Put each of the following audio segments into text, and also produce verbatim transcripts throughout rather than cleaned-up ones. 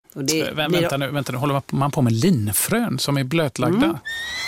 Och det Vä- blir... vänta, nu, vänta nu, håller man på med linfrön som är blötlagda? Mm.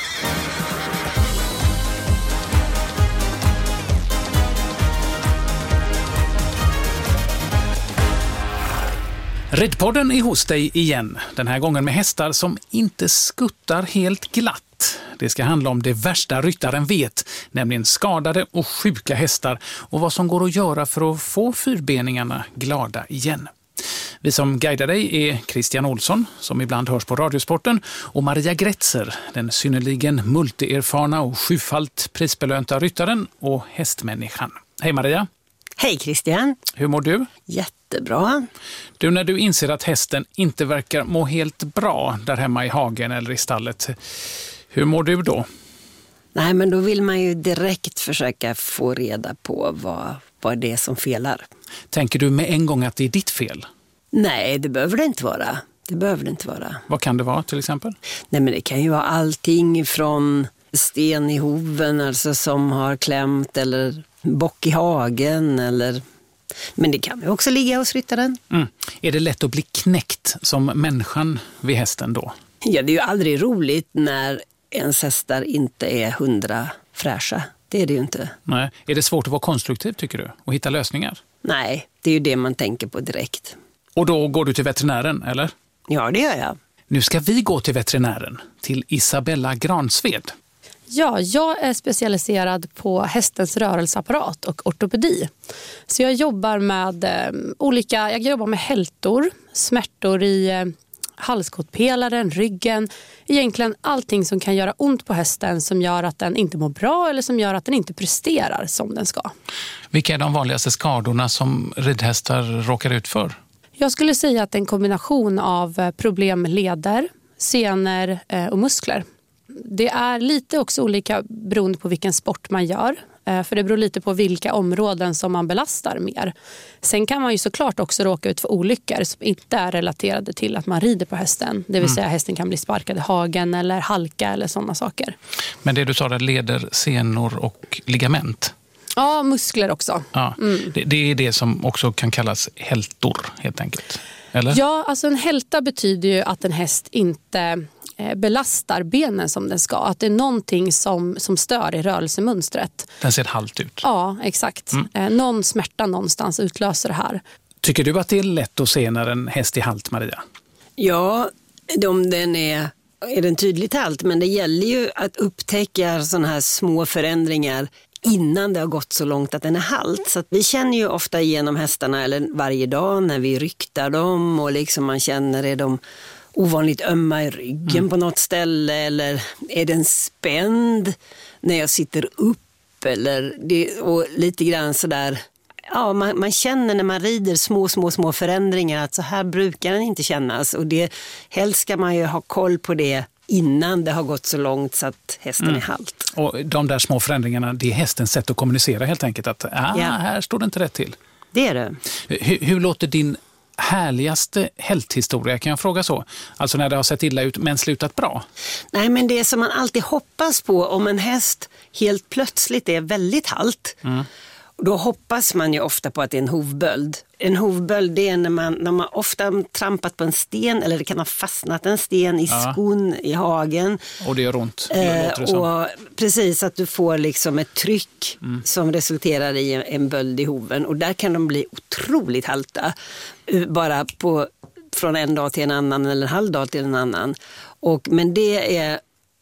Ridpodden är hos dig igen, den här gången med hästar som inte skuttar helt glatt. Det ska handla om det värsta ryttaren vet, nämligen skadade och sjuka hästar och vad som går att göra för att få fyrbeningarna glada igen. Vi som guidar dig är Christian Olsson, som ibland hörs på Radiosporten, och Maria Gretzer, den synnerligen multierfarna och sjufalt prisbelönta ryttaren och hästmänniskan. Hej Maria! Hej Christian! Hur mår du? Jättebra. Du, när du inser att hästen inte verkar må helt bra där hemma i hagen eller i stallet, hur mår du då? Nej, men då vill man ju direkt försöka få reda på vad, vad det är som felar. Tänker du med en gång att det är ditt fel? Nej, det behöver det inte vara. Det behöver det inte vara. Vad kan det vara till exempel? Nej, men det kan ju vara allting från sten i hoven, alltså som har klämt, eller bock i hagen, eller... Men det kan ju också ligga hos ryttaren. Mm. Är det lätt att bli knäckt som människan vid hästen då? Ja, det är ju aldrig roligt när ens hästar inte är hundra fräscha. Det är det ju inte. Nej. Är det svårt att vara konstruktiv tycker du? Och hitta lösningar? Nej, det är ju det man tänker på direkt. Och då går du till veterinären, eller? Ja, det gör jag. Nu ska vi gå till veterinären, till Isabella Gransved. Ja, jag är specialiserad på hästens rörelseapparat och ortopedi. Så jag jobbar med eh, olika, jag jobbar med hältor, smärtor i eh, halskotpelaren, ryggen. Egentligen allting som kan göra ont på hästen som gör att den inte mår bra eller som gör att den inte presterar som den ska. Vilka är de vanligaste skadorna som ridhästar råkar ut för? Jag skulle säga att det är en kombination av problem med leder, senor eh, och muskler. Det är lite också olika beroende på vilken sport man gör. För det beror lite på vilka områden som man belastar mer. Sen kan man ju såklart också råka ut för olyckor som inte är relaterade till att man rider på hästen. Det vill säga mm. hästen kan bli sparkad i hagen eller halka eller sådana saker. Men det du sa där, leder, senor och ligament? Ja, muskler också. Ja, mm. det, det är det som också kan kallas hältor helt enkelt, eller? Ja, alltså en hälta betyder ju att en häst inte belastar benen som den ska. Att det är någonting som, som stör i rörelsemönstret. Den ser halt ut. Ja, exakt. Mm. Någon smärta någonstans utlöser det här. Tycker du att det är lätt att se när en häst är halt, Maria? Ja, om den är, är den tydligt halt. Men det gäller ju att upptäcka sådana här små förändringar innan det har gått så långt att den är halt. Så att vi känner ju ofta igenom hästarna eller varje dag när vi ryktar dem och liksom man känner är de ovanligt ömma i ryggen mm. på något ställe, eller är den spänd när jag sitter upp, eller det, och lite grann sådär, ja, man, man känner när man rider små, små, små förändringar att så här brukar den inte kännas, och det, helst ska man ju ha koll på det innan det har gått så långt så att hästen mm. är halt. Och de där små förändringarna, det är hästens sätt att kommunicera helt enkelt, att ah, ja. här står det inte rätt till. Det är det. Hur, hur låter din härligaste hälthistoria, kan jag fråga så? Alltså när det har sett illa ut men slutat bra? Nej, men det som man alltid hoppas på om en häst helt plötsligt är väldigt halt, mm. då hoppas man ju ofta på att det är en hovböld. En hovböld, det är när man, när man ofta trampat på en sten, eller det kan ha fastnat en sten i ja. skon i hagen. Och det gör ont. Eh, och precis, att du får liksom ett tryck mm. som resulterar i en, en böld i hoven. Och där kan de bli otroligt halta. Bara på, från en dag till en annan eller en halv dag till en annan. Och, men det är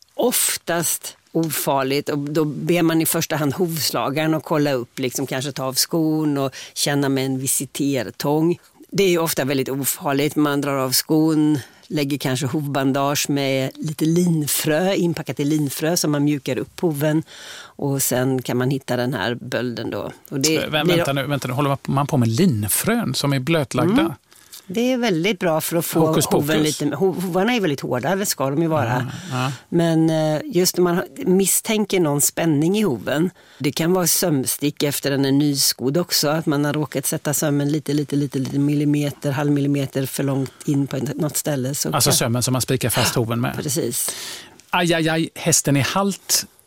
oftast ofarligt, och då ber man i första hand hovslagaren och kolla upp, liksom kanske ta av skon och känna med en visitertång. Det är ju ofta väldigt ofarligt. Man drar av skon, lägger kanske hovbandage med lite linfrö, inpackat i linfrö som man mjukar upp hoven, och sen kan man hitta den här bölden då. Och det Vä- vänta, nu, vänta nu, håller man på med linfrön som är blötlagda? Mm. Det är väldigt bra för att få hokus, hoven hokus. lite... Hovarna är väldigt hårda, det ska de ju vara. Ja, ja. Men just när man misstänker någon spänning i hoven, det kan vara sömstick efter den är nyskodd också, att man har råkat sätta sömmen lite, lite, lite, lite millimeter, halv millimeter för långt in på något ställe. Så alltså kan... sömmen som man spikar fast hoven med? Precis. Aj, aj, aj, hästen är halt.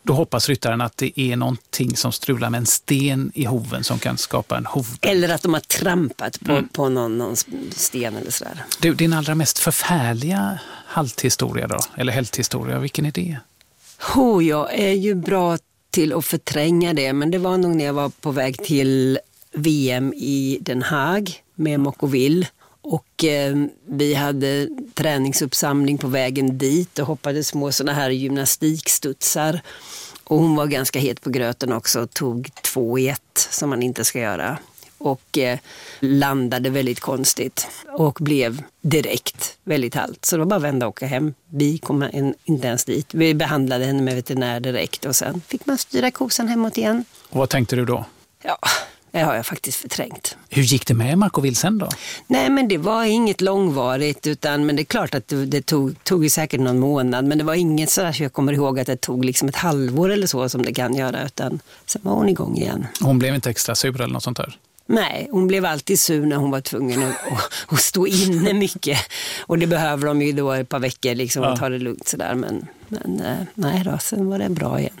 Då hoppas ryttaren att det är någonting som strular med en sten i hoven som kan skapa en hovböld. Eller att de har trampat på, Mm. på någon, någon sten eller sådär. Du, din allra mest förfärliga halthistoria då? Eller helthistoria, vilken är det? Oh, jag är ju bra till att förtränga det, men det var nog när jag var på väg till V M i Den Haag med Mocoville. Och eh, vi hade träningsuppsamling på vägen dit och hoppade små såna här gymnastikstudsar. Och hon var ganska het på gröten också och tog två i ett som man inte ska göra. Och eh, landade väldigt konstigt och blev direkt väldigt halt. Så det var bara att vända och åka hem. Vi kom en, inte ens dit. Vi behandlade henne med veterinär direkt och sen fick man styra kosan hemåt igen. Och vad tänkte du då? Ja, det har jag faktiskt förträngt. Hur gick det med Mocoville sen då? Nej, men det var inget långvarigt, utan, men det är klart att det, det tog, tog ju säkert någon månad, men det var inget sådär så jag kommer ihåg att det tog liksom ett halvår eller så som det kan göra, utan sen var hon igång igen. Hon blev inte extra sur eller något sånt där? Nej, hon blev alltid sur när hon var tvungen att, att, att stå inne mycket. Och det behöver de ju då ett par veckor liksom, ja. att ta det lugnt sådär. Men, men nej då, sen var det bra igen.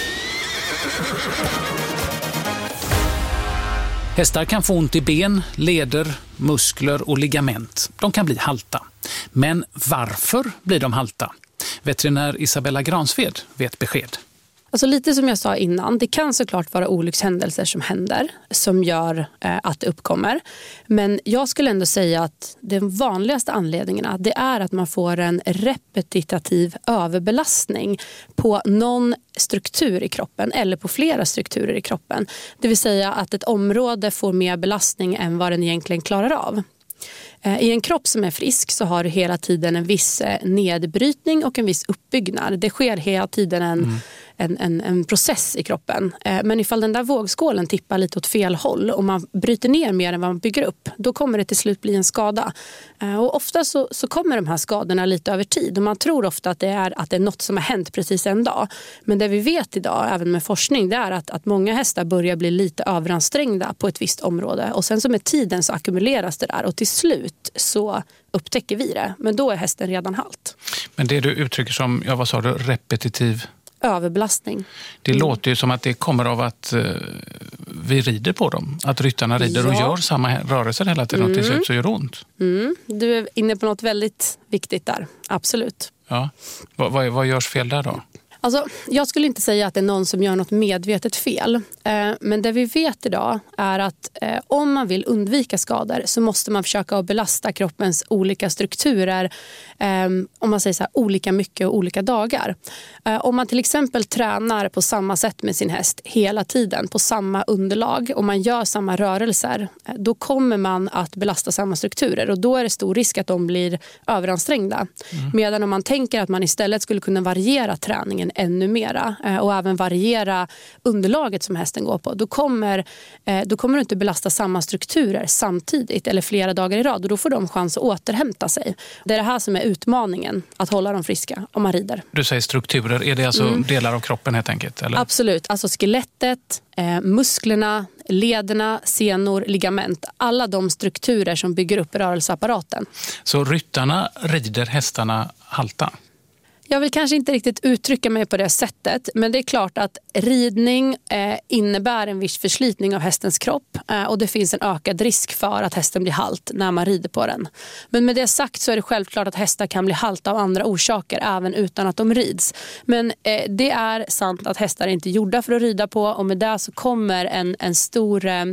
Hästar kan få ont i ben, leder, muskler och ligament. De kan bli halta. Men varför blir de halta? Veterinär Isabella Gransved vet besked. Alltså lite som jag sa innan, det kan såklart vara olyckshändelser som händer som gör eh, att det uppkommer. Men jag skulle ändå säga att de vanligaste anledningarna det är att man får en repetitiv överbelastning på någon struktur i kroppen eller på flera strukturer i kroppen. Det vill säga att ett område får mer belastning än vad den egentligen klarar av. I en kropp som är frisk så har du hela tiden en viss nedbrytning och en viss uppbyggnad. Det sker hela tiden en, mm. en, en, en process i kroppen. Men ifall den där vågskålen tippar lite åt fel håll och man bryter ner mer än vad man bygger upp, då kommer det till slut bli en skada. Och ofta så, så kommer de här skadorna lite över tid och man tror ofta att det är, att det är något som har hänt precis en dag. Men det vi vet idag, även med forskning, det är att, att många hästar börjar bli lite överansträngda på ett visst område och sen så med tiden så ackumuleras det där och till slut så upptäcker vi det. Men då är hästen redan halt. Men det du uttrycker som, ja vad sa du, repetitiv överbelastning. Det mm. låter ju som att det kommer av att uh, vi rider på dem. Att ryttarna rider ja. och gör samma rörelser hela tiden mm. och till slut så gör det ont. Mm. Du är inne på något väldigt viktigt där. Absolut. Ja. Vad, vad, vad görs fel där då? Alltså, jag skulle inte säga att det är någon som gör något medvetet fel. Eh, men det vi vet idag är att eh, om man vill undvika skador så måste man försöka att belasta kroppens olika strukturer eh, om man säger så här, olika mycket och olika dagar. Eh, om man till exempel tränar på samma sätt med sin häst hela tiden på samma underlag och man gör samma rörelser, eh, då kommer man att belasta samma strukturer och då är det stor risk att de blir överansträngda. Mm. Medan om man tänker att man istället skulle kunna variera träningen ännu mera och även variera underlaget som hästen går på, då kommer, då kommer du inte belasta samma strukturer samtidigt eller flera dagar i rad och då får de chans att återhämta sig. Det är det här som är utmaningen, att hålla dem friska om man rider. Du säger strukturer, är det alltså mm. delar av kroppen helt enkelt? Eller? Absolut, alltså skelettet, eh, musklerna, lederna, senor, ligament, alla de strukturer som bygger upp rörelseapparaten. Så ryttarna rider hästarna halta? Jag vill kanske inte riktigt uttrycka mig på det sättet, men det är klart att ridning eh, innebär en viss förslitning av hästens kropp eh, och det finns en ökad risk för att hästen blir halt när man rider på den. Men med det sagt så är det självklart att hästar kan bli halta av andra orsaker även utan att de rids. Men eh, det är sant att hästar är inte gjorda för att rida på och med det så kommer en, en stor... Eh,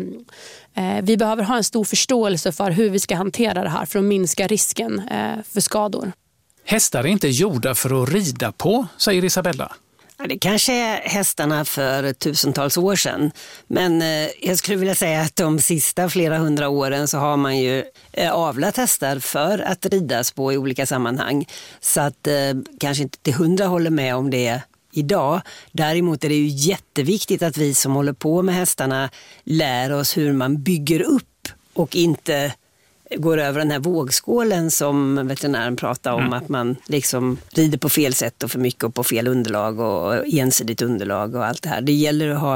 eh, vi behöver ha en stor förståelse för hur vi ska hantera det här för att minska risken eh, för skador. Hästar är inte gjorda för att rida på, säger Isabella. Ja, det kanske är hästarna för tusentals år sedan. Men eh, jag skulle vilja säga att de sista flera hundra åren så har man ju eh, avlat hästar för att ridas på i olika sammanhang. Så att eh, kanske inte till hundra håller med om det idag. Däremot är det ju jätteviktigt att vi som håller på med hästarna lär oss hur man bygger upp och inte går över den här vågskålen som veterinären pratar om, mm. att man liksom rider på fel sätt och för mycket och på fel underlag och ensidigt underlag och allt det här. Det gäller att ha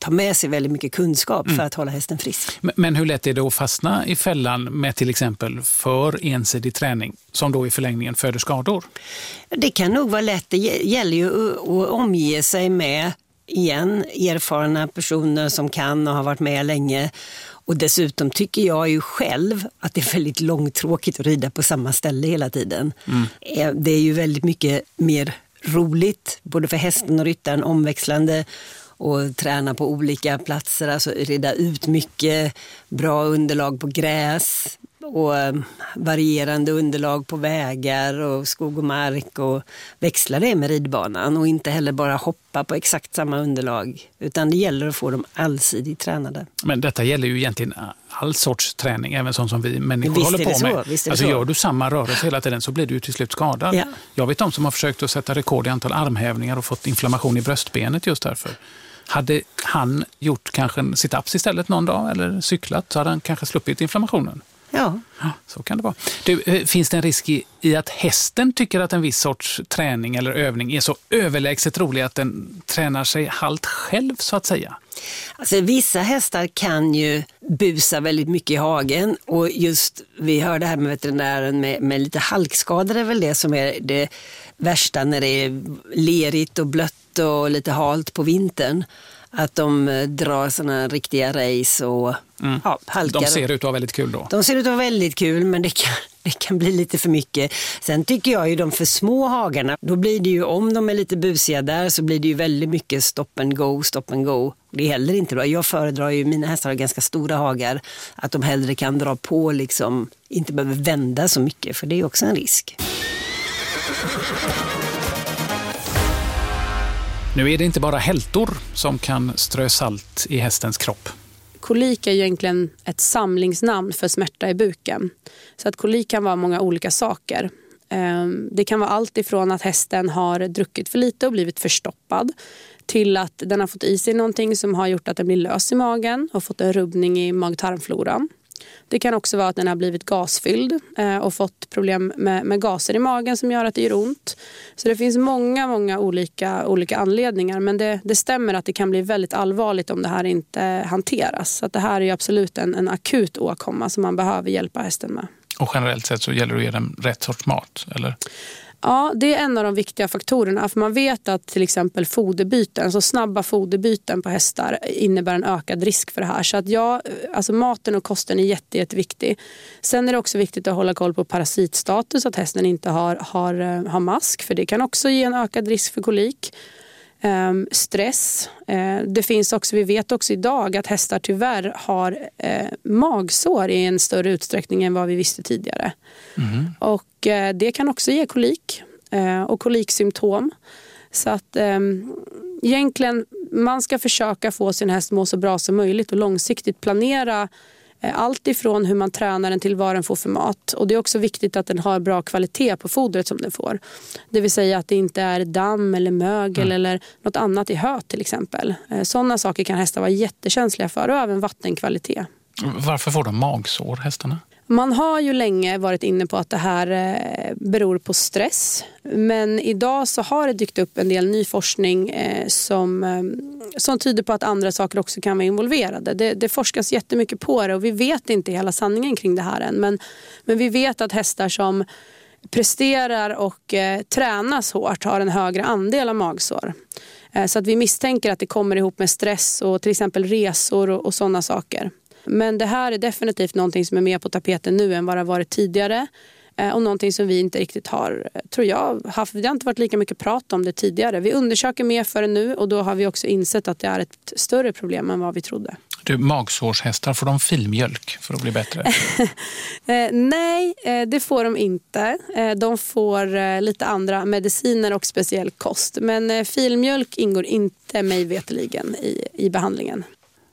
ta med sig väldigt mycket kunskap Mm. för att hålla hästen frisk. Men, men hur lätt är det att fastna i fällan med till exempel för ensidig träning som då i förlängningen föder skador? Det kan nog vara lätt. Det gäller ju att, att omge sig med igen erfarna personer som kan och har varit med länge. Och dessutom tycker jag ju själv att det är väldigt långtråkigt att rida på samma ställe hela tiden. Mm. Det är ju väldigt mycket mer roligt, både för hästen och ryttaren, omväxlande och träna på olika platser, alltså rida ut mycket, bra underlag på gräs och varierande underlag på vägar och skog och mark och växla det med ridbanan och inte heller bara hoppa på exakt samma underlag, utan det gäller att få dem allsidigt tränade. Men detta gäller ju egentligen all sorts träning, även sånt som vi människor Visst håller på så, med. visst är det alltså så. Gör du samma rörelse hela tiden så blir du ju till slut skadad. Ja. Jag vet de som har försökt att sätta rekord i antal armhävningar och fått inflammation i bröstbenet just därför. Hade han gjort kanske en sit-ups istället någon dag eller cyklat så hade han kanske sluppit inflammationen. Ja. Ja, så kan det vara. Du, finns det en risk i, i att hästen tycker att en viss sorts träning eller övning är så överlägset rolig att den tränar sig halt själv så att säga? Alltså, vissa hästar kan ju busa väldigt mycket i hagen och just, vi hörde här med veterinären med, med lite halkskador är väl det som är det värsta när det är lerigt och blött och lite halt på vintern. Att de drar såna riktiga race och mm. ja, halkar. De ser ut att vara väldigt kul då. De ser ut att vara väldigt kul, men det kan, det kan bli lite för mycket. Sen tycker jag ju de för små hagarna, då blir det ju, om de är lite busiga där så blir det ju väldigt mycket stop and go, stop and go. Det är heller inte bra. Jag föredrar ju, mina hästar har ganska stora hagar, att de hellre kan dra på liksom, inte behöver vända så mycket, för det är också en risk. Nu är det inte bara hältor som kan strö salt i hästens kropp. Kolik är ju egentligen ett samlingsnamn för smärta i buken. Så att kolik kan vara många olika saker. Det kan vara allt ifrån att hästen har druckit för lite och blivit förstoppad till att den har fått i sig någonting som har gjort att den blir lös i magen och fått en rubbning i mag-tarmfloran. Det kan också vara att den har blivit gasfylld och fått problem med, med gaser i magen som gör att det gör ont. Så det finns många, många olika, olika anledningar, men det, det stämmer att det kan bli väldigt allvarligt om det här inte hanteras. Så att det här är ju absolut en, en akut åkomma som man behöver hjälpa hästen med. Och generellt sett så gäller det att ge dem rätt sorts mat, eller? Ja, det är en av de viktiga faktorerna. För man vet att till exempel foderbyten, så snabba foderbyten på hästar innebär en ökad risk för det här. Så att ja, alltså maten och kosten är jätte, jätteviktig. Sen är det också viktigt att hålla koll på parasitstatus, att hästen inte har, har, har mask. För det kan också ge en ökad risk för kolik. Um, stress. Uh, det finns också, vi vet också idag att hästar tyvärr har uh, magsår i en större utsträckning än vad vi visste tidigare. Mm. Och uh, det kan också ge kolik uh, och koliksymptom. Så att um, egentligen man ska försöka få sin häst må så bra som möjligt och långsiktigt planera allt ifrån hur man tränar den till vad den får för mat. Och det är också viktigt att den har bra kvalitet på fodret som den får. Det vill säga att det inte är damm eller mögel mm. eller något annat i höet till exempel. Sådana saker kan hästar vara jättekänsliga för, och även vattenkvalitet. Varför får de magsår, hästarna? Man har ju länge varit inne på att det här beror på stress. Men idag så har det dykt upp en del ny forskning som, som tyder på att andra saker också kan vara involverade. Det, det forskas jättemycket på det och vi vet inte hela sanningen kring det här än. Men, men vi vet att hästar som presterar och eh, tränas hårt har en högre andel av magsår. Eh, så att vi misstänker att det kommer ihop med stress och till exempel resor och, och sådana saker. Men det här är definitivt någonting som är mer på tapeten nu än vad det har varit tidigare. Och någonting som vi inte riktigt har, tror jag, haft. Det har inte varit lika mycket prat om det tidigare. Vi undersöker mer för det nu och då har vi också insett att det är ett större problem än vad vi trodde. Du, magsårshästar, får de filmjölk för att bli bättre? eh, nej, eh, det får de inte. Eh, de får eh, lite andra mediciner och speciell kost. Men eh, filmjölk ingår inte mig veteligen i, i behandlingen.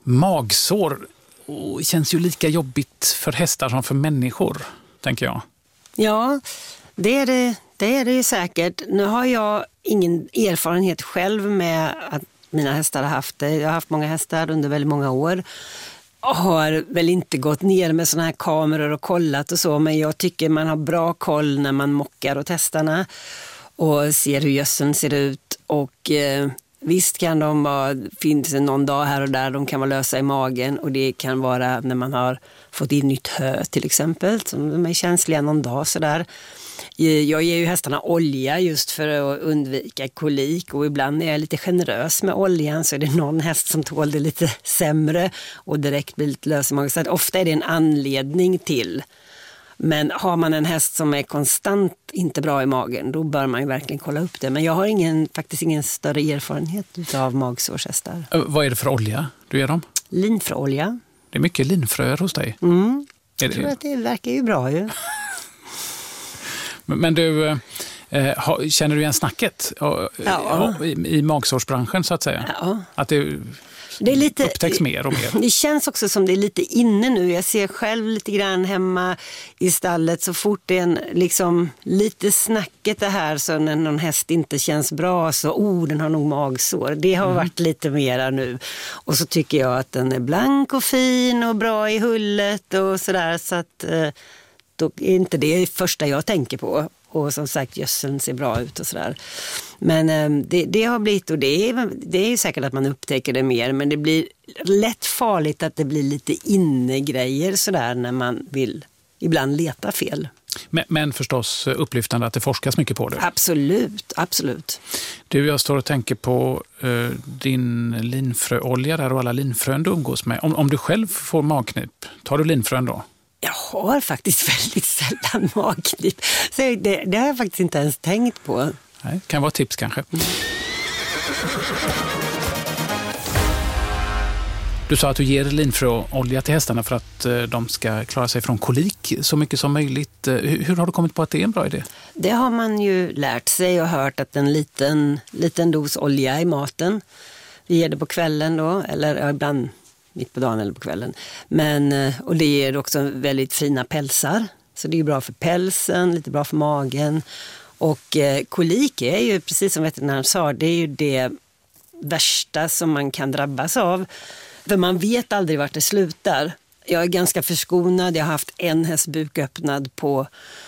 Magsår oh, känns ju lika jobbigt för hästar som för människor, tänker jag. Ja, det är det, det är det ju säkert. Nu har jag ingen erfarenhet själv med att mina hästar har haft det. Jag har haft många hästar under väldigt många år. Och har väl inte gått ner med såna här kameror och kollat och så. Men jag tycker man har bra koll när man mockar åt hästarna och ser hur gödseln ser ut. Och eh, Visst kan de vara, finns det någon dag här och där de kan vara lösa i magen, och det kan vara när man har fått in nytt hö till exempel, som de är känsliga någon dag sådär. Jag ger ju hästarna olja just för att undvika kolik, och ibland är jag lite generös med oljan, så är det någon häst som tål det lite sämre och direkt blir lite lös i magen. Så att ofta är det en anledning till. Men har man en häst som är konstant inte bra i magen, då bör man ju verkligen kolla upp det. Men jag har ingen, faktiskt ingen större erfarenhet av magsårshästar. Vad är det för olja du ger dem? Linfröolja. Det är mycket linfröer hos dig. Mm. Jag är tror det... att det verkar ju bra ju. Men du, eh, känner du igen snacket ja. i, i magsårsbranschen så att säga? Ja. Att det, det är lite, upptäcks mer och mer? Det känns också som det är lite inne nu. Jag ser själv lite grann hemma i stallet, så fort det är en, liksom, lite snacket det här, så när någon häst inte känns bra så, oh, den har nog magsår. Det har mm. varit lite mera nu. Och så tycker jag att den är blank och fin och bra i hullet och sådär, så att... Eh, då är inte det första jag tänker på. Och som sagt, gödseln ser bra ut och sådär. Men eh, det, det har blivit, och det är, det är ju säkert att man upptäcker det mer, men det blir lätt farligt att det blir lite innegrejer sådär när man vill ibland leta fel. Men, men förstås upplyftande att det forskas mycket på det. Absolut, absolut. Du, jag står och tänker på eh, din linfröolja där och alla linfrön du umgås med. Om, om du själv får magknip, tar du linfrön då? Jag har faktiskt väldigt sällan magknip. Så det, det har jag faktiskt inte ens tänkt på. Nej, kan vara ett tips kanske. Mm. Du sa att du ger linfröolja till hästarna för att de ska klara sig från kolik så mycket som möjligt. Hur, hur har du kommit på att det är en bra idé? Det har man ju lärt sig och hört, att en liten, liten dos olja i maten. Vi ger det på kvällen då, eller ibland mitt på dagen eller på kvällen. Men, och det ger också väldigt fina pälsar. Så det är bra för pälsen, lite bra för magen. Och eh, kolik är ju, precis som veterinären sa, det är ju det värsta som man kan drabbas av. För man vet aldrig vart det slutar. Jag är ganska förskonad. Jag har haft en hästbuk öppnad på,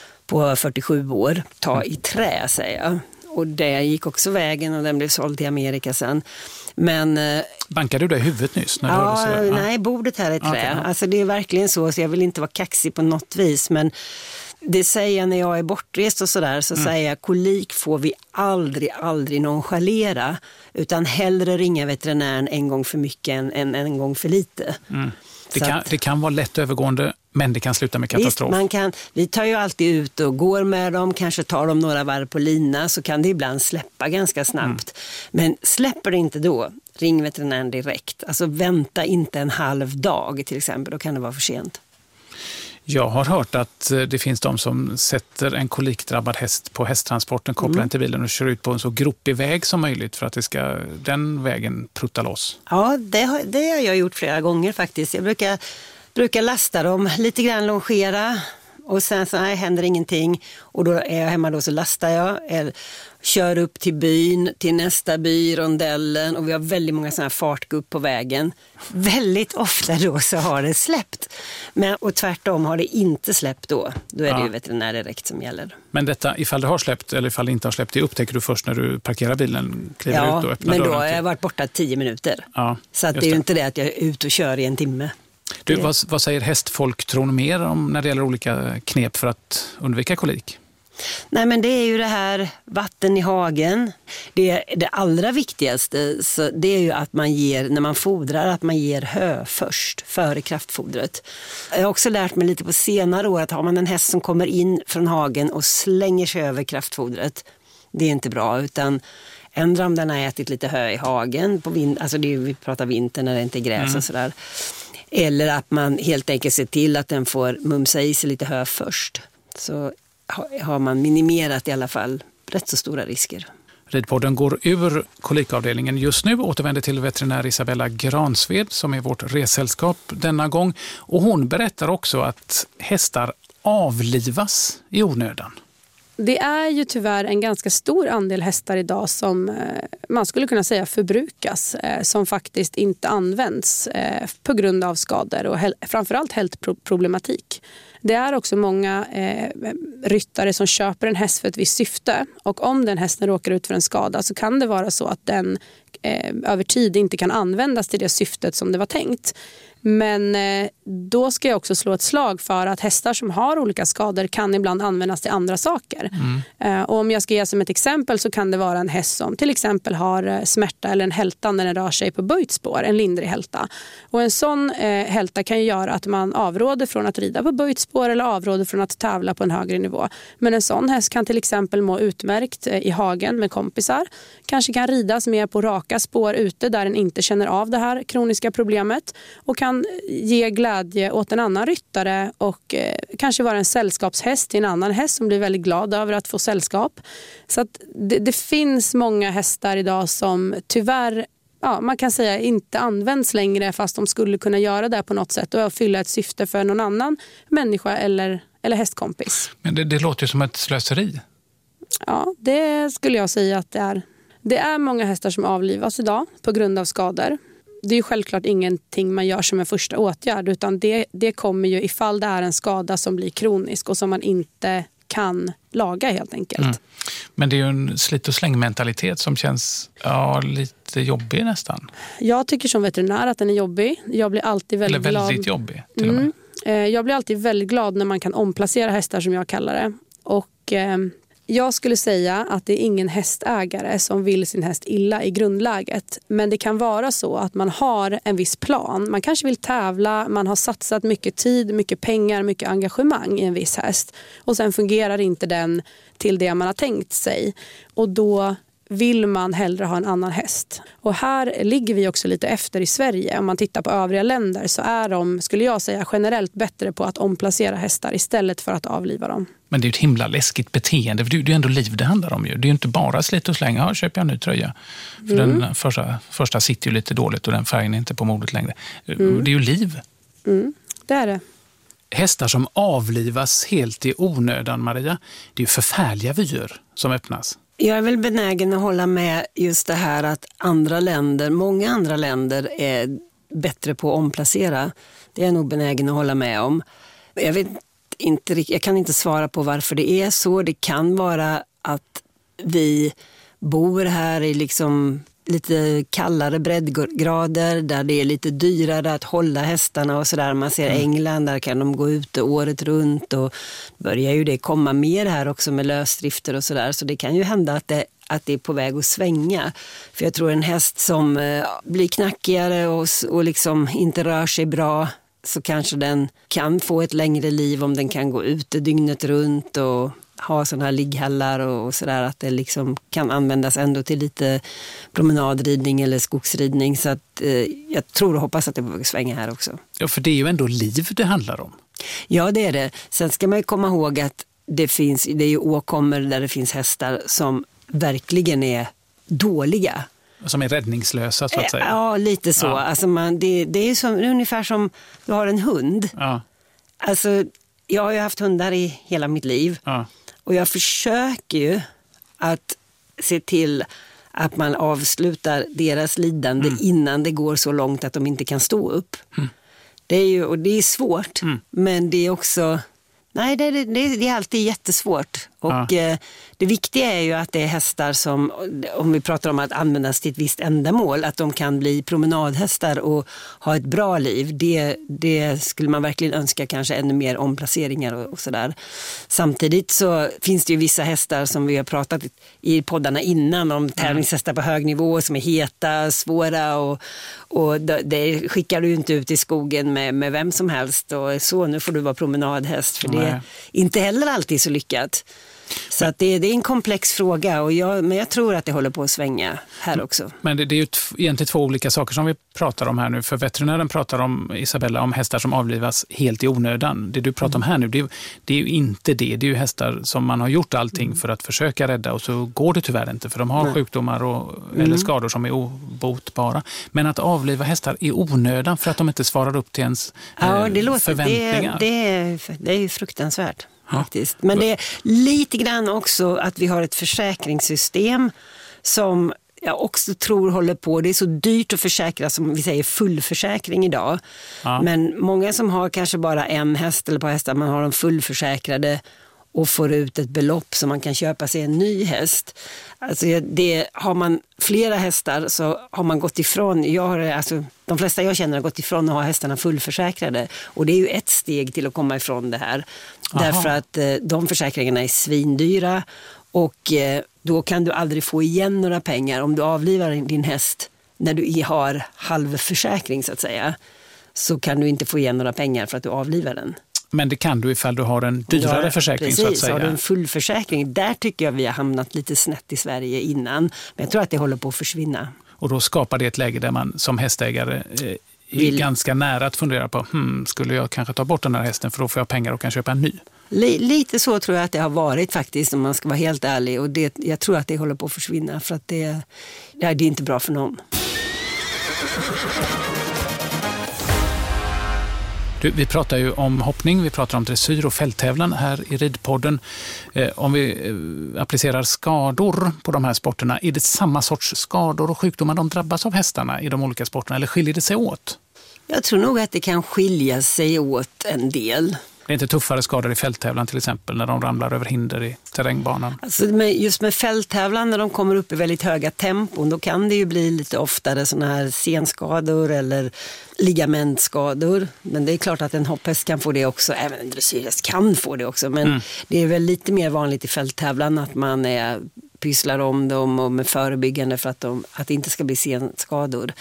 på fyrtiosju år. Ta i trä, säger jag. Och det gick också vägen och den blev såld till Amerika sen. Men, bankade du det i huvudet nyss? När ja, du ja, nej, bordet här är trä. Okay. Alltså det är verkligen så, så jag vill inte vara kaxig på något vis. Men det säger jag när jag är bortrest och sådär, så mm. säger jag, kolik får vi aldrig, aldrig nonchalera. Utan hellre ringa veterinären en gång för mycket än en, en gång för lite. Mm. Det, kan, att, det kan vara lätt övergående, men det kan sluta med katastrof. Visst, man kan, vi tar ju alltid ut och går med dem, kanske tar dem några varv på lina, så kan det ibland släppa ganska snabbt. Mm. Men släpper det inte då, ring veterinären direkt. Alltså vänta inte en halv dag till exempel, då kan det vara för sent. Jag har hört att det finns de som sätter en kolikdrabbad häst på hästtransporten, kopplar mm. den till bilen och kör ut på en så gropig väg som möjligt för att det ska den vägen prutta loss. Ja, det har, det har jag gjort flera gånger faktiskt. Jag brukar, brukar lasta dem, lite grann longera, och sen så nej, händer ingenting. Och då är jag hemma då, så lastar jag, eller kör upp till byn, till nästa by, rondellen, och vi har väldigt många sådana här fartgupp på vägen. Väldigt ofta då så har det släppt. Men, och tvärtom har det inte släppt då. Då är ja. det ju veterinär direkt som gäller. Men detta, ifall det har släppt eller ifall det inte har släppt, det upptäcker du först när du parkerar bilen, kliver ja, ut och öppnar men dörren. då har jag varit borta tio minuter. Ja, så att det är ju inte det att jag är ute och kör i en timme. Du, vad, vad säger hästfolk, tror ni mer om när det gäller olika knep för att undvika kolik? Nej, men det är ju det här vatten i hagen. Det, det allra viktigaste, så det är ju att man ger, när man fodrar, att man ger hö först, före kraftfodret. Jag har också lärt mig lite på senare år att har man en häst som kommer in från hagen och slänger sig över kraftfodret, det är inte bra, utan ändra om den har ätit lite hö i hagen, på vin, alltså det är, vi pratar vinter när det inte är gräs mm. och sådär. Eller att man helt enkelt ser till att den får mumsa i sig lite hö först. Så har man minimerat i alla fall rätt så stora risker. Ridpodden går ur kolikavdelningen just nu, återvänder till veterinär Isabella Gransved som är vårt ressällskap denna gång. Och hon berättar också att hästar avlivas i onödan. Det är ju tyvärr en ganska stor andel hästar idag som eh, man skulle kunna säga förbrukas, eh, som faktiskt inte används eh, på grund av skador och hel- framförallt hälsoproblematik. Det är också många eh, ryttare som köper en häst för ett visst syfte, och om den hästen råkar ut för en skada så kan det vara så att den eh, över tid inte kan användas till det syftet som det var tänkt. Men eh, då ska jag också slå ett slag för att hästar som har olika skador kan ibland användas till andra saker. Mm. Eh, och om jag ska ge som ett exempel så kan det vara en häst som till exempel har eh, smärta eller en hälta när den rör sig på böjt spår, en lindrig hälta. Och en sån eh, hälta kan ju göra att man avråder från att rida på böjt spår eller avråder från att tävla på en högre nivå. Men en sån häst kan till exempel må utmärkt eh, i hagen med kompisar. Kanske kan ridas mer på raka spår ute där den inte känner av det här kroniska problemet, och kan ge glädje åt en annan ryttare och eh, kanske vara en sällskapshäst till en annan häst som blir väldigt glad över att få sällskap. Så att det, det finns många hästar idag som tyvärr, ja, man kan säga inte används längre, fast de skulle kunna göra det på något sätt och fylla ett syfte för någon annan människa eller, eller hästkompis. Men det, det låter ju som ett slöseri. Ja, det skulle jag säga att det är. Det är många hästar som avlivas idag på grund av skador. Det är ju självklart ingenting man gör som en första åtgärd, utan det, det kommer ju ifall det är en skada som blir kronisk och som man inte kan laga helt enkelt. Mm. Men det är ju en slit- och slängmentalitet som känns ja, lite jobbig nästan. Jag tycker som veterinär att den är jobbig. Jag blir alltid väldigt Eller väldigt glad. jobbig till och med. Mm. Jag blir alltid väldigt glad när man kan omplacera hästar, som jag kallar det. Och eh, jag skulle säga att det är ingen hästägare som vill sin häst illa i grundläget. Men det kan vara så att man har en viss plan. Man kanske vill tävla, man har satsat mycket tid, mycket pengar, mycket engagemang i en viss häst. Och sen fungerar inte den till det man har tänkt sig. Och då vill man hellre ha en annan häst. Och här ligger vi också lite efter i Sverige. Om man tittar på övriga länder så är de, skulle jag säga, generellt bättre på att omplacera hästar istället för att avliva dem. Men det är ju ett himla läskigt beteende, för det är ju ändå liv det handlar om. Ju. Det är ju inte bara slit och slänga, ja, köper jag en ny tröja. För mm. den första, första sitter ju lite dåligt och den färgen är inte på modet längre. Mm. Det är ju liv. Mm. Det är det. Hästar som avlivas helt i onödan, Maria, det är ju förfärliga vyer som öppnas. Jag är väl benägen att hålla med just det här att andra länder, många andra länder är bättre på att omplacera. Det är jag nog benägen att hålla med om. Jag vet inte, jag kan inte svara på varför det är så. Det kan vara att vi bor här i liksom lite kallare breddgrader där det är lite dyrare att hålla hästarna och sådär. Man ser England, där kan de gå ute året runt, och börjar ju det komma mer här också med lösdrifter och sådär. Så det kan ju hända att det, att det är på väg att svänga. För jag tror en häst som eh, blir knackigare och, och liksom inte rör sig bra, så kanske den kan få ett längre liv om den kan gå ute dygnet runt och ha sådana här ligghallar och sådär, att det liksom kan användas ändå till lite promenadridning eller skogsridning. Så att eh, jag tror och hoppas att det får svänga här också. Ja, för det är ju ändå liv det handlar om. Ja, det är det. Sen ska man ju komma ihåg att det finns, det är ju åkommor där det finns hästar som verkligen är dåliga. Som är räddningslösa så att säga. Ja, lite så. Ja. Alltså man, det, det är som, ungefär som du har en hund. Ja. Alltså, jag har ju haft hundar i hela mitt liv. Ja. Och jag försöker ju att se till att man avslutar deras lidande mm. innan det går så långt att de inte kan stå upp. Mm. Det är ju, och det är svårt, mm. men det är också... Nej, det, det, det är alltid jättesvårt. Och ja. eh, det viktiga är ju att det är hästar som, om vi pratar om att användas till ett visst ändamål, att de kan bli promenadhästar och ha ett bra liv. Det, det skulle man verkligen önska, kanske ännu mer omplaceringar och, och sådär. Samtidigt så finns det ju vissa hästar som vi har pratat i poddarna innan om tävlingshästar på hög nivå som är heta, svåra, och, och det, det skickar du ju inte ut i skogen med, med vem som helst och så, nu får du vara promenadhäst, för det är inte heller alltid så lyckat. Så att det, det är en komplex fråga, och jag, men jag tror att det håller på att svänga här också. Men det, det är ju t- egentligen två olika saker som vi pratar om här nu. För veterinären pratar om, Isabella, om hästar som avlivas helt i onödan. Det du pratar om här nu, det, det är ju inte det. Det är ju hästar som man har gjort allting för att försöka rädda, och så går det tyvärr inte, för de har Nej. sjukdomar och, eller mm. skador som är obotbara. Men att avliva hästar i onödan för att de inte svarar upp till ens ja, det eh, låter, förväntningar. Det, det, är, det är ju fruktansvärt. faktiskt. Men det är lite grann också att vi har ett försäkringssystem som jag också tror håller på. Det är så dyrt att försäkra, som vi säger, fullförsäkring idag. Ja. Men många som har kanske bara en häst eller ett par hästar, man har dem fullförsäkrade och får ut ett belopp så man kan köpa sig en ny häst. Alltså det, har man flera hästar så har man gått ifrån, jag har, alltså, de flesta jag känner har gått ifrån att ha hästarna fullförsäkrade. Och det är ju ett steg till att komma ifrån det här. Aha. Därför att eh, de försäkringarna är svindyra och eh, då kan du aldrig få igen några pengar om du avlivar din häst när du har halvförsäkring så att säga. Så kan du inte få igen några pengar för att du avlivar den. Men det kan du ifall du har en dyrare ja, försäkring precis, så att säga. Precis, har du en fullförsäkring. Där tycker jag vi har hamnat lite snett i Sverige innan. Men jag tror att det håller på att försvinna. Och då skapar det ett läge där man som hästägare eh, är Vill... ganska nära att fundera på hmm, skulle jag kanske ta bort den här hästen för då får jag pengar och kan köpa en ny. L- lite så tror jag att det har varit faktiskt, om man ska vara helt ärlig. Och det, jag tror att det håller på att försvinna för att det, det är inte bra för någon. Du, vi pratar ju om hoppning, vi pratar om dressyr och fälttävlan här i Ridpodden. Eh, om vi eh, applicerar skador på de här sporterna, är det samma sorts skador och sjukdomar de drabbas av hästarna i de olika sporterna eller skiljer det sig åt? Jag tror nog att det kan skilja sig åt en del. Det är inte tuffare skador i fälttävlan till exempel när de ramlar över hinder i terrängbanan? Alltså med, just med fälttävlan när de kommer upp i väldigt höga tempon då kan det ju bli lite oftare såna här senskador eller ligamentskador. Men det är klart att en hopphäst kan få det också, även en dressyrhäst kan få det också. Men mm. det är väl lite mer vanligt i fälttävlan att man är, pysslar om dem och med förebyggande för att, de, att det inte ska bli senskador.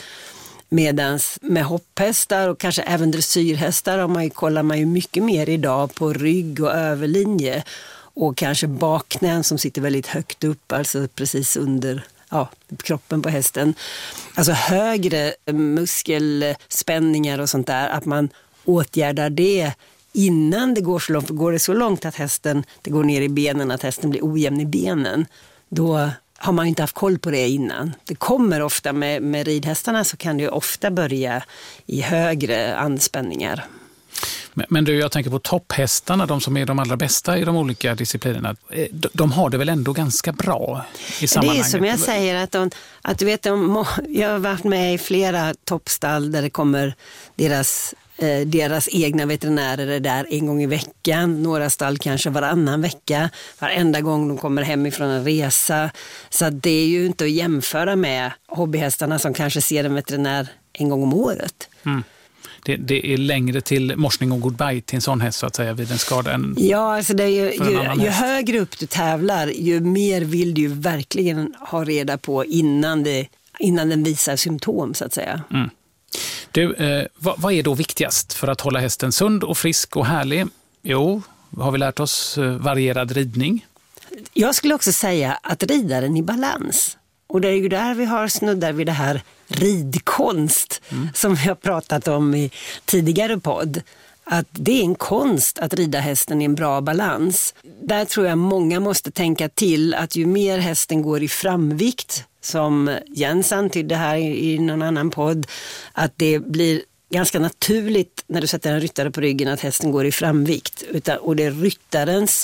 Medans med hopphästar och kanske även dressyrhästar har man ju, kollar man ju mycket mer idag på rygg och överlinje och kanske bakknän som sitter väldigt högt upp, alltså precis under ja, kroppen på hästen. Alltså högre muskelspänningar och sånt där, att man åtgärdar det innan det går så långt. För går det så långt att hästen, det går ner i benen, att hästen blir ojämn i benen, då har man inte haft koll på det innan. Det kommer ofta med, med ridhästarna så kan det ju ofta börja i högre anspänningar. Men, men du, jag tänker på topphästarna, de som är de allra bästa i de olika disciplinerna. De, de har det väl ändå ganska bra i sammanhanget? Det är som jag säger, att, de, att du vet, de, jag har varit med i flera toppstall där det kommer deras deras egna veterinärer är där en gång i veckan, några stall kanske varannan vecka, varenda gång de kommer hem ifrån en resa. Så att det är ju inte att jämföra med hobbyhästarna som kanske ser en veterinär en gång om året. Mm. Det, det är längre till morsning och goodbye till en sån häst så att säga vid en skada än ja, alltså det är ju, ju, ju högre upp du tävlar, ju mer vill du ju verkligen ha reda på innan, det, innan den visar symptom så att säga. Mm. Du, eh, vad, vad är då viktigast för att hålla hästen sund och frisk och härlig? Jo, har vi lärt oss eh, varierad ridning? Jag skulle också säga att ridaren i balans. Och det är ju där vi har snuddar vid det här ridkonst mm. som vi har pratat om i tidigare podd. Att det är en konst att rida hästen i en bra balans. Där tror jag många måste tänka till att ju mer hästen går i framvikt, som Jens antydde här i någon annan podd, att det blir ganska naturligt när du sätter en ryttare på ryggen att hästen går i framvikt. Utan, och det är ryttarens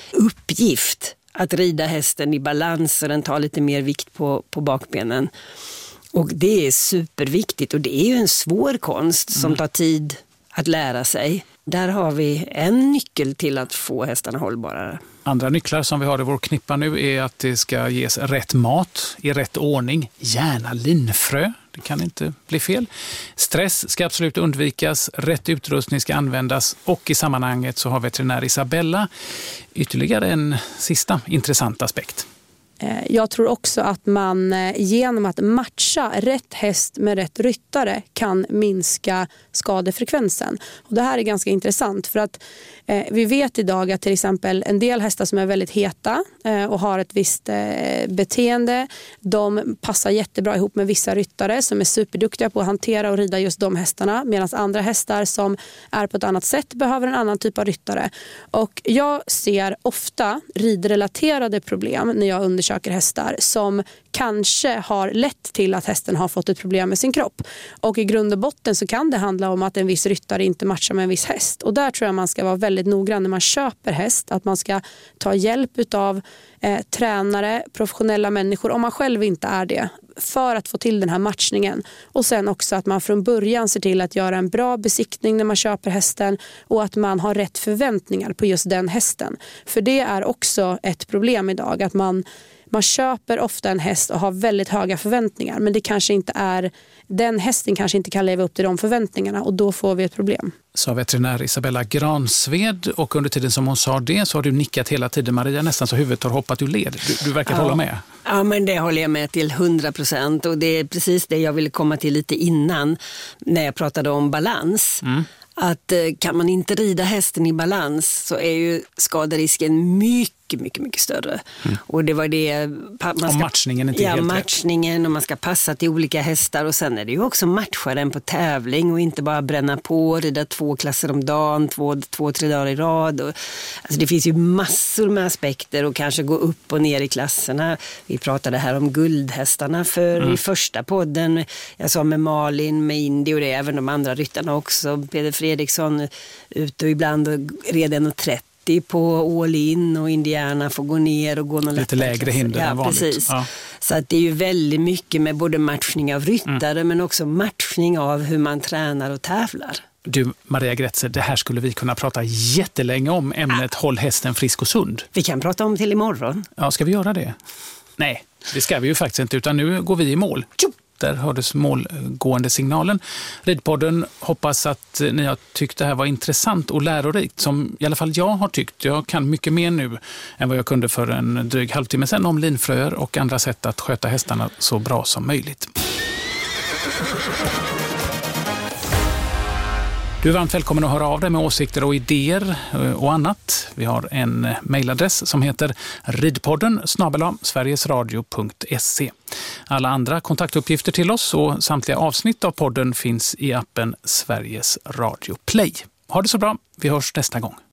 uppgift att rida hästen i balans så den tar lite mer vikt på, på bakbenen. Och det är superviktigt och det är ju en svår konst som mm. tar tid att lära sig. Där har vi en nyckel till att få hästarna hållbarare. Andra nycklar som vi har i vår knippa nu är att det ska ges rätt mat i rätt ordning. Gärna linfrö, det kan inte bli fel. Stress ska absolut undvikas, rätt utrustning ska användas och i sammanhanget så har veterinär Isabella ytterligare en sista intressant aspekt. Jag tror också att man genom att matcha rätt häst med rätt ryttare kan minska skadefrekvensen. Och det här är ganska intressant för att eh, vi vet idag att till exempel en del hästar som är väldigt heta eh, och har ett visst eh, beteende, de passar jättebra ihop med vissa ryttare som är superduktiga på att hantera och rida just de hästarna, medan andra hästar som är på ett annat sätt behöver en annan typ av ryttare. Och jag ser ofta ridrelaterade problem när jag undersöker undersöker hästar som kanske har lett till att hästen har fått ett problem med sin kropp. Och i grund och botten så kan det handla om att en viss ryttare inte matchar med en viss häst. Och där tror jag man ska vara väldigt noggrann när man köper häst. Att man ska ta hjälp av eh, tränare, professionella människor, om man själv inte är det, för att få till den här matchningen. Och sen också att man från början ser till att göra en bra besiktning när man köper hästen och att man har rätt förväntningar på just den hästen. För det är också ett problem idag, att man Man köper ofta en häst och har väldigt höga förväntningar, men det kanske inte är, den hästen kanske inte kan leva upp till de förväntningarna, och då får vi ett problem. Sa veterinär Isabella Gransved, och under tiden som hon sa det så har du nickat hela tiden, Maria, nästan så huvudet har hoppat ur led. Du, du verkar ja. hålla med. Ja, men det håller jag med till hundra procent, och det är precis det jag ville komma till lite innan när jag pratade om balans. Mm. Att kan man inte rida hästen i balans så är ju skaderisken mycket, mycket, mycket större. Mm. Och det var det... Man ska, och matchningen är inte ja, helt matchningen rätt. Och man ska passa till olika hästar. Och sen är det ju också matcha den på tävling och inte bara bränna på och rida två klasser om dagen, två, två tre dagar i rad. Och, alltså det finns ju massor med aspekter och kanske gå upp och ner i klasserna. Vi pratade här om guldhästarna för mm. i första podden. Jag sa med Malin, med Indy och det, även de andra ryttarna också. Peder Fredriksson ute och ibland redan och trettio på all in, och Indiana får gå ner och gå någon lite lägre hinder ja, än vanligt. Precis. Ja. Så att det är ju väldigt mycket med både matchning av ryttare mm. men också matchning av hur man tränar och tävlar. Du, Maria Grätzer, det här skulle vi kunna prata jättelänge om, ämnet ja. Håll hästen frisk och sund. Vi kan prata om till imorgon. Ja, ska vi göra det? Nej, det ska vi ju faktiskt inte, utan nu går vi i mål. Tjup! Där hördes målgående signalen. Ridpodden hoppas att ni har tyckt det här var intressant och lärorikt, som i alla fall jag har tyckt. Jag kan mycket mer nu än vad jag kunde för en dryg halvtimme sedan om linfröer och andra sätt att sköta hästarna så bra som möjligt. Du är varmt välkommen att höra av dig med åsikter och idéer och annat. Vi har en mejladress som heter ridpodden snabel-a sverigesradio punkt se. Alla andra kontaktuppgifter till oss och samtliga avsnitt av podden finns i appen Sveriges Radio Play. Ha det så bra, vi hörs nästa gång.